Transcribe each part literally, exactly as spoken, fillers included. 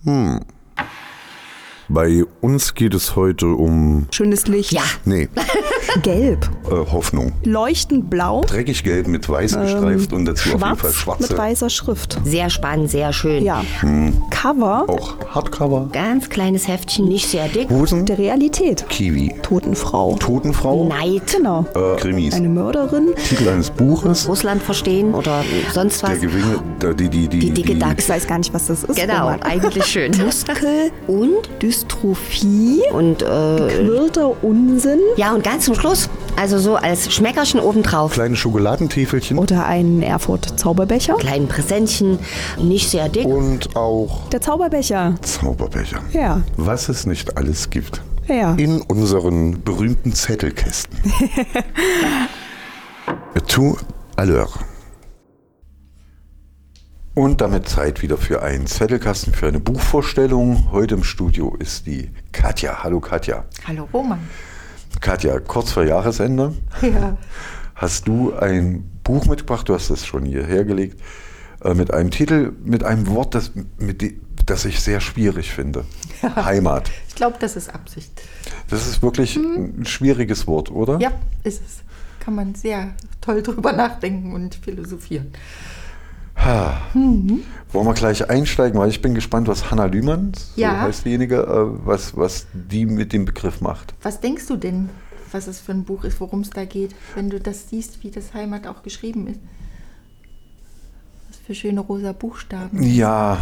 Hm. Bei uns geht es heute um... Schönes Licht. Ja. Nee, Gelb. äh, Hoffnung. Leuchtend blau. Dreckig gelb mit weiß gestreift und dazu auf jeden Fall Schwarz mit schwarze. weißer Schrift. Sehr spannend, sehr schön. Ja. Cover Auch Hardcover. Ganz kleines Heftchen, nicht sehr dick. Hosen. der Realität. Kiwi. Totenfrau. Totenfrau. Neid. Genau. Äh, Krimis. Eine Mörderin. Titel eines Buches. Russland verstehen oder sonst Der was. Gewinne, der, die, die, die, Die dicke Ich Dachs. weiß gar nicht, was das ist. Genau, Roman. eigentlich schön. Muskel. Und? Dystrophie. Und, äh, Quirlter Unsinn. ja, und ganz zum Schluss, also so als Schmeckerchen obendrauf. kleine Schokoladentäfelchen. Oder ein Erfurt-Zauberbecher. Kleinen Präsentchen, nicht sehr dick. Und auch Der Zauberbecher. Zauberbecher. Ja. Was es nicht alles gibt. Ja. In unseren berühmten Zettelkästen. Tout à l'heure. Und damit Zeit wieder für einen Zettelkasten, für eine Buchvorstellung. Heute im Studio ist die Katja. Hallo Katja. Hallo Roman. Katja, kurz vor Jahresende Ja. hast du ein Buch mitgebracht, du hast es schon hierher gelegt, äh, mit einem Titel, mit einem Wort, das, mit de, das ich sehr schwierig finde. Ja. Heimat. Ich glaube, das ist Absicht. Das ist wirklich ein schwieriges Wort, oder? Ja, ist es. Kann man sehr toll drüber nachdenken und philosophieren. Ha. Mhm. Wollen wir gleich einsteigen, weil ich bin gespannt, was Hanna Lühmann, so Ja. heißt diejenige, äh, was, was die mit dem Begriff macht. Was denkst du denn, was es für ein Buch ist, worum es da geht, wenn du das siehst, wie das Heimat auch geschrieben ist? Was für schöne rosa Buchstaben. Ja,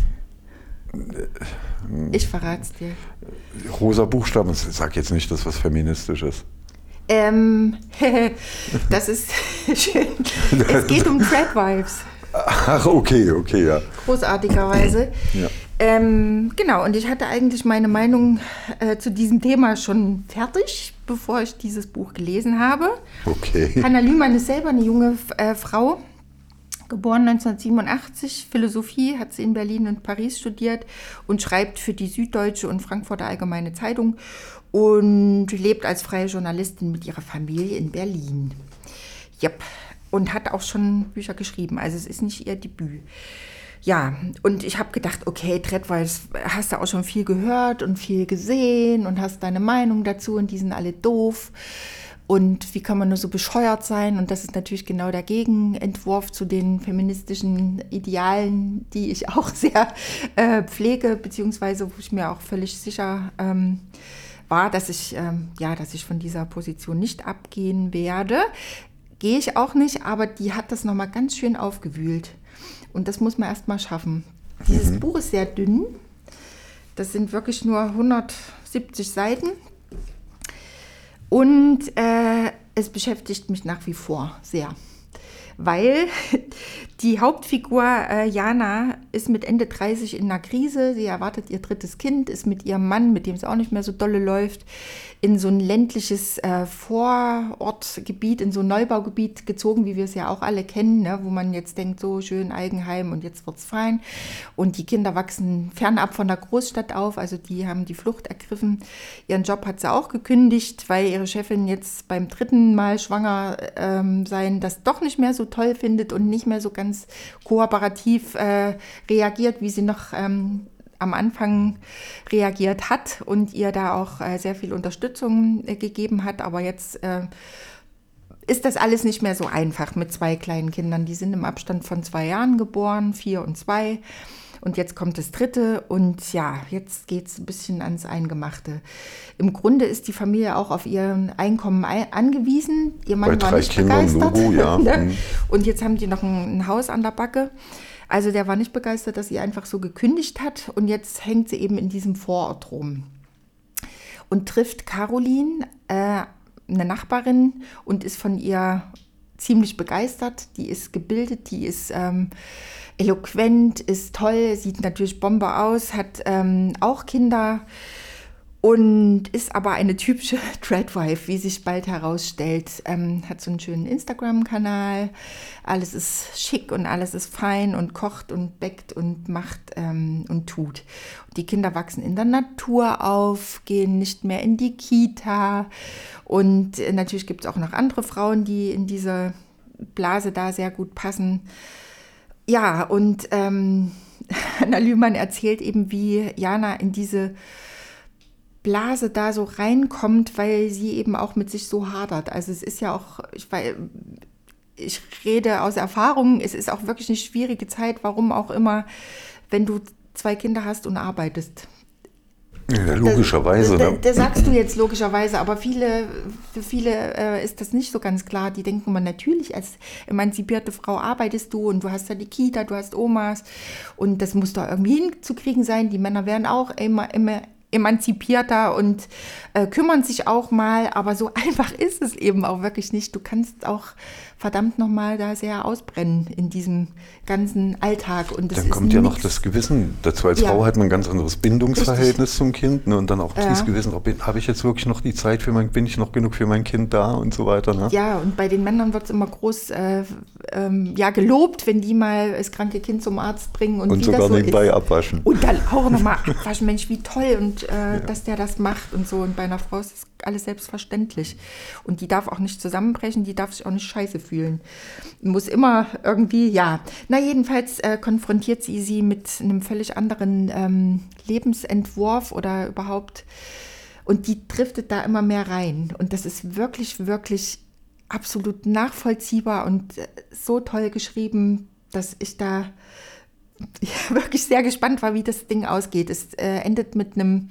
Ich verrat's dir. rosa Buchstaben, ich sag jetzt nicht, dass was feministisch ist. Ähm, das ist schön. Es geht um Tradwives. Ach, okay, okay, ja. Großartigerweise. Ja. Ähm, genau, und ich hatte eigentlich meine Meinung äh, zu diesem Thema schon fertig, bevor ich dieses Buch gelesen habe. Okay. Hanna Lühmann ist selber eine junge äh, Frau, geboren neunzehnhundertsiebenundachtzig. Philosophie hat sie in Berlin und Paris studiert und schreibt für die Süddeutsche und Frankfurter Allgemeine Zeitung und lebt als freie Journalistin mit ihrer Familie in Berlin. Yep. Und hat auch schon Bücher geschrieben, also es ist nicht ihr Debüt. Ja, und ich habe gedacht, okay, Tradwives, hast du auch schon viel gehört und viel gesehen und hast deine Meinung dazu und die sind alle doof. Und wie kann man nur so bescheuert sein? Und das ist natürlich genau der Gegenentwurf zu den feministischen Idealen, die ich auch sehr äh, pflege, beziehungsweise wo ich mir auch völlig sicher ähm, war, dass ich, ähm, ja, dass ich von dieser Position nicht abgehen werde. Gehe ich auch nicht, aber die hat das nochmal ganz schön aufgewühlt. Und das muss man erst mal schaffen. Dieses mhm. Buch ist sehr dünn. Das sind wirklich nur hundertsiebzig Seiten. Und äh, es beschäftigt mich nach wie vor sehr. Weil die Hauptfigur äh, Jana ist mit Ende dreißig in einer Krise. Sie erwartet ihr drittes Kind, ist mit ihrem Mann, mit dem es auch nicht mehr so dolle läuft, in so ein ländliches äh, Vorortgebiet, in so ein Neubaugebiet gezogen, wie wir es ja auch alle kennen, ne? Wo man jetzt denkt, so schön Eigenheim und jetzt wird's fein. Und die Kinder wachsen fernab von der Großstadt auf, also die haben die Flucht ergriffen. Ihren Job hat sie auch gekündigt, weil ihre Chefin jetzt beim dritten Mal schwanger ähm, sein das doch nicht mehr so toll findet und nicht mehr so ganz kooperativ äh, reagiert, wie sie noch ähm, am Anfang reagiert hat und ihr da auch äh, sehr viel Unterstützung äh, gegeben hat. Aber jetzt äh, ist das alles nicht mehr so einfach mit zwei kleinen Kindern. Die sind im Abstand von zwei Jahren geboren, vier und zwei. Und jetzt kommt das dritte und ja, jetzt geht es ein bisschen ans Eingemachte. Im Grunde ist die Familie auch auf ihren Einkommen ein- angewiesen. Ihr Mann Bei war drei nicht Kindern, begeistert. Logo, ja. Ne? Und jetzt haben die noch ein, ein Haus an der Backe. Also der war nicht begeistert, dass sie einfach so gekündigt hat. Und jetzt hängt sie eben in diesem Vorort rum. Und trifft Caroline, äh, eine Nachbarin, und ist von ihr ziemlich begeistert. Die ist gebildet, die ist ähm, eloquent, ist toll, sieht natürlich Bombe aus, hat ähm, auch Kinder und ist aber eine typische Tradwife, wie sich bald herausstellt. Ähm, hat so einen schönen Instagram-Kanal, alles ist schick und alles ist fein und kocht und bäckt und macht ähm, und tut. Die Kinder wachsen in der Natur auf, gehen nicht mehr in die Kita und äh, natürlich gibt es auch noch andere Frauen, die in diese Blase da sehr gut passen. Ja, und ähm, Hanna Lühmann erzählt eben, wie Jana in diese Blase da so reinkommt, weil sie eben auch mit sich so hadert. Also es ist ja auch, ich, weil, ich rede aus Erfahrung, es ist auch wirklich eine schwierige Zeit, warum auch immer, wenn du zwei Kinder hast und arbeitest. Ja, logischerweise. Da, da, ne? da sagst du jetzt logischerweise, aber viele, für viele äh, ist das nicht so ganz klar. Die denken man natürlich, als emanzipierte Frau arbeitest du und du hast ja die Kita, du hast Omas und das muss doch irgendwie hinzukriegen sein. Die Männer werden auch immer, immer emanzipierter und äh, kümmern sich auch mal, aber so einfach ist es eben auch wirklich nicht. Du kannst auch verdammt nochmal da sehr ausbrennen in diesem ganzen Alltag. Und das dann ist kommt ja noch nix. das Gewissen dazu. Als Ja. Frau hat man ein ganz anderes Bindungsverhältnis Richtig. zum Kind, ne? Und dann auch Ja. dieses Gewissen, ob, habe ich jetzt wirklich noch die Zeit für mein, bin ich noch genug für mein Kind da und so weiter. Ne? Ja, und bei den Männern wird es immer groß äh, ähm, ja, gelobt, wenn die mal das kranke Kind zum Arzt bringen. Und, Und wie sogar das so nebenbei ist. abwaschen. Und dann auch nochmal abwaschen, Mensch, wie toll, und äh, dass der das macht und so. Und bei einer Frau ist das alles selbstverständlich. Und die darf auch nicht zusammenbrechen, die darf sich auch nicht scheiße fühlen. Muss immer irgendwie, ja. Na, jedenfalls äh, konfrontiert sie sie mit einem völlig anderen ähm, Lebensentwurf oder überhaupt. Und die driftet da immer mehr rein. Und das ist wirklich, wirklich absolut nachvollziehbar und äh, so toll geschrieben, dass ich da ja, wirklich sehr gespannt war, wie das Ding ausgeht. Es äh, endet mit einem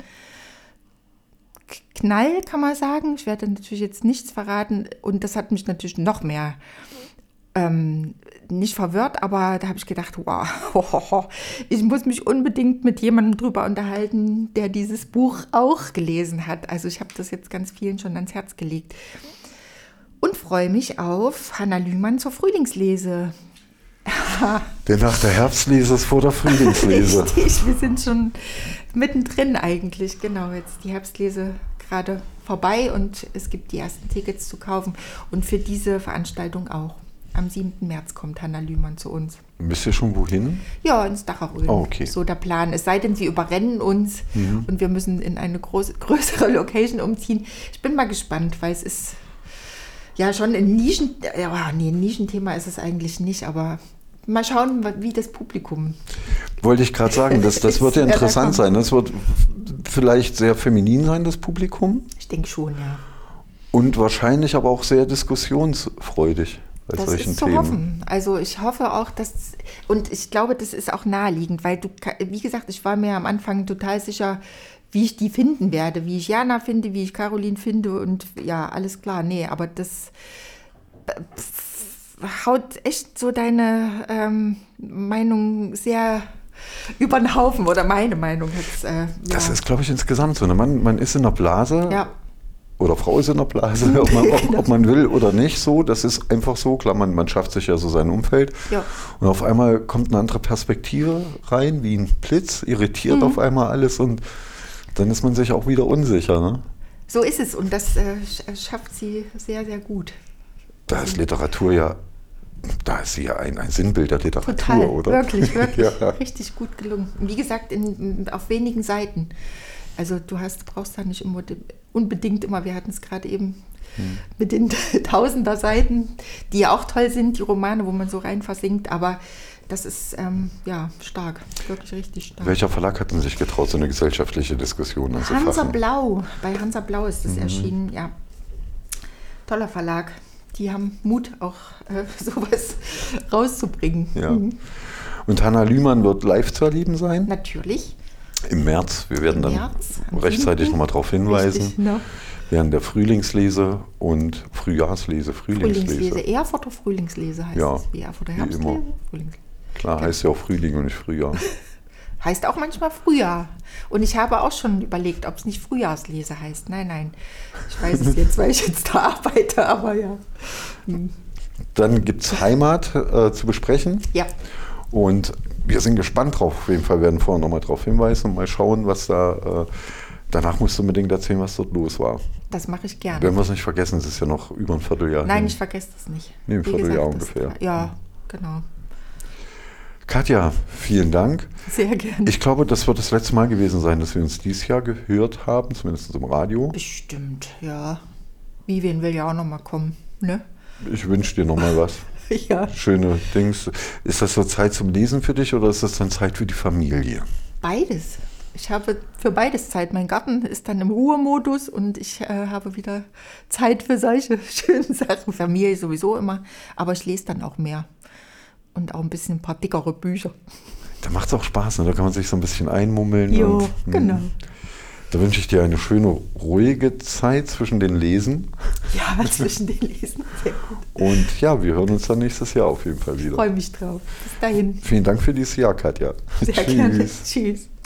Knall, kann man sagen. Ich werde natürlich jetzt nichts verraten und das hat mich natürlich noch mehr ähm, nicht verwirrt, aber da habe ich gedacht, wow, ich muss mich unbedingt mit jemandem drüber unterhalten, der dieses Buch auch gelesen hat. Also ich habe das jetzt ganz vielen schon ans Herz gelegt und freue mich auf Hanna Lühmann zur Frühlingslese. Denn nach der Herbstlese ist vor der Frühlingslese. Richtig, wir sind schon mittendrin eigentlich. Genau, jetzt die Herbstlese gerade vorbei und es gibt die ersten Tickets zu kaufen. Und für diese Veranstaltung auch. Am siebten März kommt Hanna Lühmann zu uns. Wisst ihr schon wohin? Ja, ins Dacheröl. Oh, okay. So der Plan. Es sei denn, sie überrennen uns mhm. und wir müssen in eine groß, größere Location umziehen. Ich bin mal gespannt, weil es ist ja schon ein Nischen... Ja, nee, ein Nischenthema ist es eigentlich nicht, aber... Mal schauen, wie das Publikum. Wollte ich gerade sagen, das, das wird ja Ja, interessant da sein. Das wird vielleicht sehr feminin sein, das Publikum. Ich denke schon, ja. Und wahrscheinlich aber auch sehr diskussionsfreudig bei Das solchen ist zu Themen. hoffen. Also ich hoffe auch, dass, und ich glaube, das ist auch naheliegend, weil du, wie gesagt, ich war mir am Anfang total sicher, wie ich die finden werde, wie ich Jana finde, wie ich Caroline finde und ja, alles klar. Nee, aber das haut echt so deine ähm, Meinung sehr über den Haufen oder meine Meinung jetzt. Äh, ja. Das ist, glaube ich, insgesamt so. Ne? Man, man ist in einer Blase Ja. oder Frau ist in einer Blase, ob man, ob, ob man will oder nicht so. Das ist einfach so. Klar, man, man schafft sich ja so sein Umfeld. Ja. Und auf einmal kommt eine andere Perspektive rein, wie ein Blitz, irritiert Mhm. auf einmal alles und dann ist man sich auch wieder unsicher. Ne? So ist es und das äh, schafft sie sehr, sehr gut. Da ist Literatur ja, da ist sie ja ein, ein Sinnbild der Literatur, Total, oder? wirklich, wirklich, Ja. richtig gut gelungen. Und wie gesagt, in, auf wenigen Seiten. Also du hast, brauchst da nicht immer, unbedingt immer, wir hatten es gerade eben hm. mit den Tausender Seiten, die ja auch toll sind, die Romane, wo man so rein versinkt, aber das ist ähm, ja stark, wirklich richtig stark. Welcher Verlag hat denn sich getraut, so eine gesellschaftliche Diskussion anzufachen? Hansa Blau, bei Hansa Blau ist es mhm. erschienen, ja. Toller Verlag. Die haben Mut, auch äh, sowas rauszubringen. Ja. Mhm. Und Hanna Lühmann wird live zu erleben sein? Natürlich. Im März. Wir werden Im dann März, rechtzeitig nochmal darauf hinweisen. Richtig, ne? Während der Frühlingslese und Frühjahrslese, Frühlingslese. Frühlingslese. Erfurt oder Frühlingslese heißt Ja, es. Wie Erfurt oder wie Herbstlese? immer. Frühlingslese. Klar, heißt ja auch Frühling und nicht Frühjahr. Heißt auch manchmal Frühjahr. Und ich habe auch schon überlegt, ob es nicht Frühjahrslese heißt. Nein, nein. Ich weiß es jetzt, weil ich jetzt da arbeite, aber ja. Hm. Dann gibt es Heimat äh, zu besprechen. Ja. Und wir sind gespannt drauf. Auf jeden Fall werden wir vorher nochmal drauf hinweisen und mal schauen, was da. Äh, danach musst du unbedingt erzählen, was dort los war. Das mache ich gerne. Wenn wir es nicht vergessen, es ist ja noch über ein Vierteljahr. Nein, hin. ich vergesse das nicht. Nee, ein Wie Vierteljahr gesagt, ungefähr. Das, ja, genau. Katja, vielen Dank. Sehr gerne. Ich glaube, das wird das letzte Mal gewesen sein, dass wir uns dieses Jahr gehört haben, zumindest im Radio. Bestimmt, ja. Vivian will ja auch noch mal kommen, ne? Ich wünsche dir noch mal was. Ja. Schöne Dings. Ist das so Zeit zum Lesen für dich oder ist das dann Zeit für die Familie? Beides. Ich habe für beides Zeit. Mein Garten ist dann im Ruhemodus und ich äh, habe wieder Zeit für solche schönen Sachen. Familie sowieso immer, aber ich lese dann auch mehr. Und auch ein bisschen ein paar dickere Bücher. Da macht es auch Spaß, ne? Da kann man sich so ein bisschen einmummeln. Jo, und, genau. Mh. Da wünsche ich dir eine schöne, ruhige Zeit zwischen den Lesen. Ja, zwischen den Lesen. Sehr gut. Und ja, wir hören uns dann nächstes Jahr auf jeden Fall wieder. Ich freue mich drauf. Bis dahin. Vielen Dank für dieses Jahr, Katja. Sehr gerne. Tschüss.